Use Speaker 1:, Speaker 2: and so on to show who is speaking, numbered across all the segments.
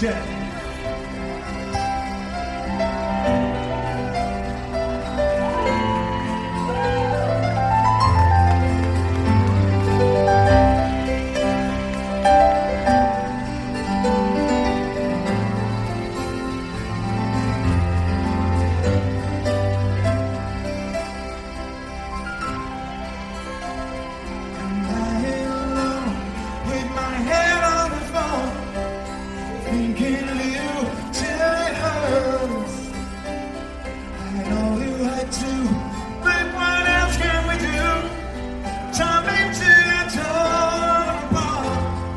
Speaker 1: Check. Thinking of you till it hurts. I know you had to, but what else can we do? Time into your torn apart.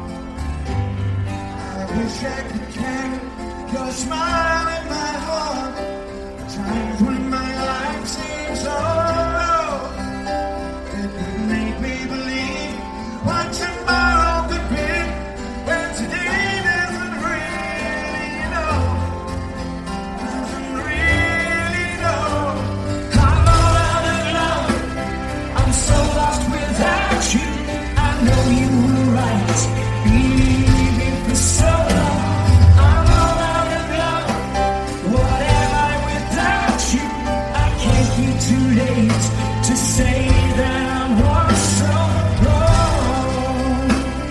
Speaker 1: I wish I could carry your smile in my heart. Times when my life seems so low, it would make me believe what tomorrow could be. When today to say that I was so wrong.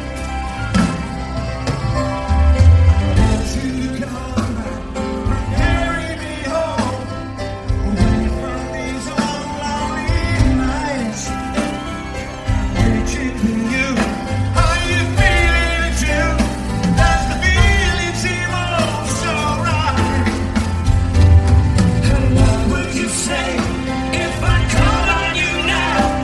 Speaker 1: I want you to come back and carry me home, away from these old lonely nights. Reaching for you, are you feeling it too? Does the feeling seem oh so right? And what would you say if I call on you now?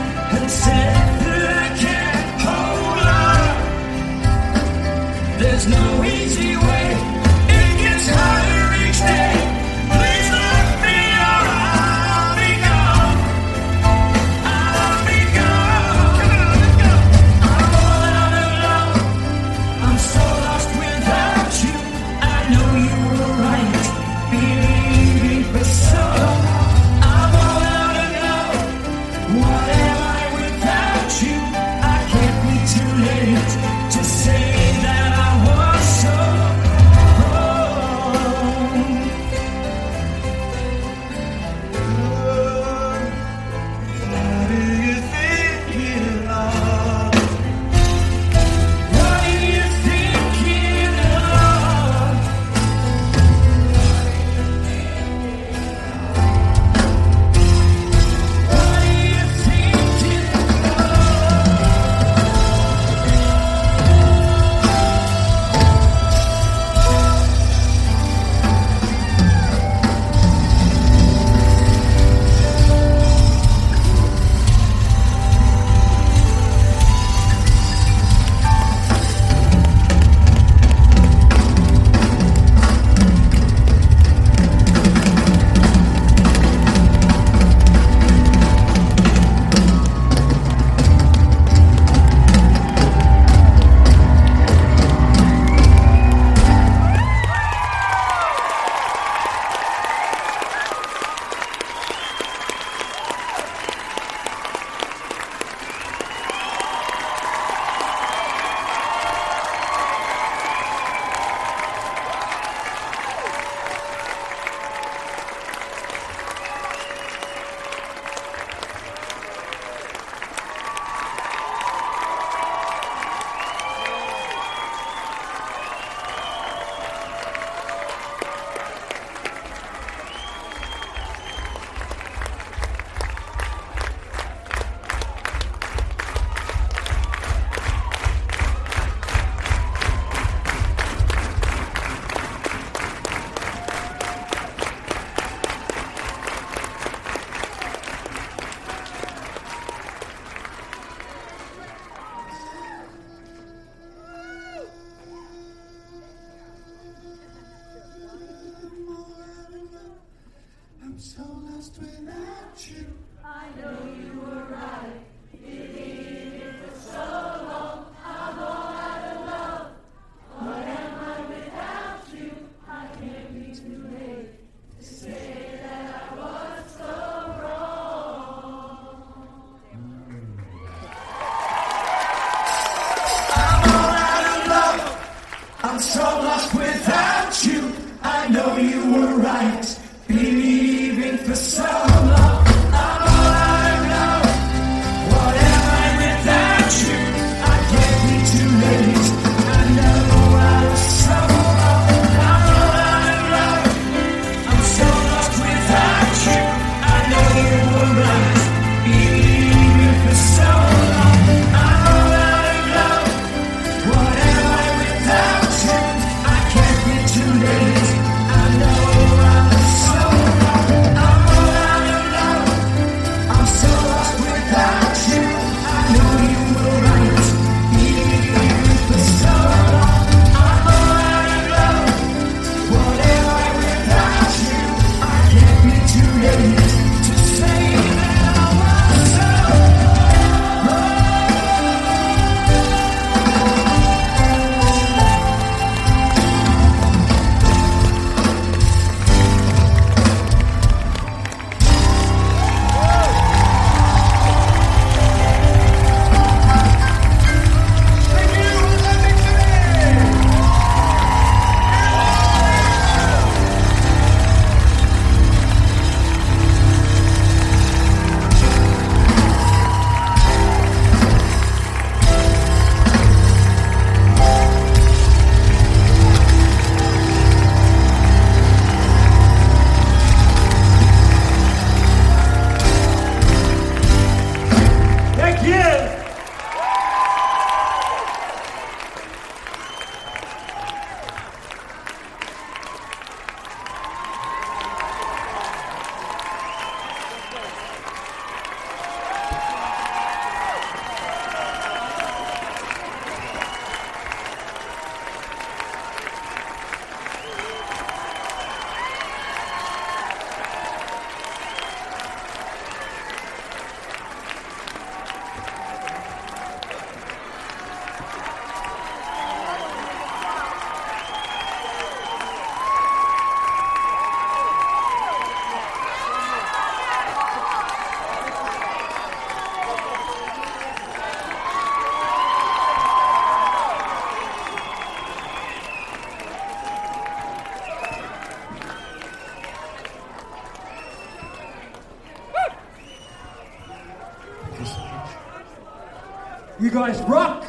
Speaker 1: You guys rock!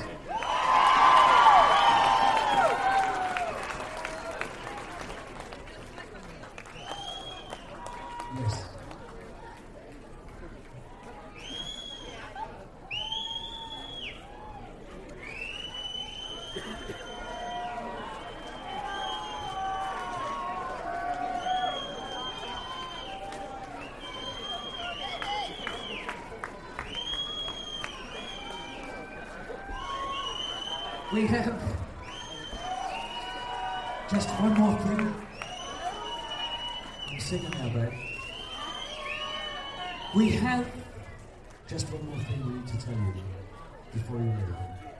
Speaker 1: Yes. We have just one more thing. I'm singing now, babe. We have just one more thing we need to tell you before you leave.